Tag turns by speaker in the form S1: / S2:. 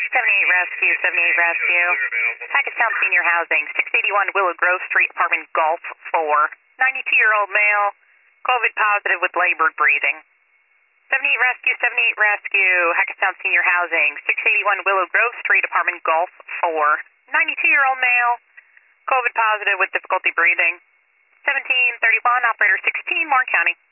S1: 78 Rescue, 78 Rescue. Hackettstown Senior Housing, 681 Willow Grove Street, apartment Golf 4. 92-year-old male, COVID positive with labored breathing. 78 Rescue, 78 Rescue. Hackettstown Senior Housing, 681 Willow Grove Street, apartment Golf 4. 92-year-old male, COVID positive with difficulty breathing. 1731, operator 16, Martin County.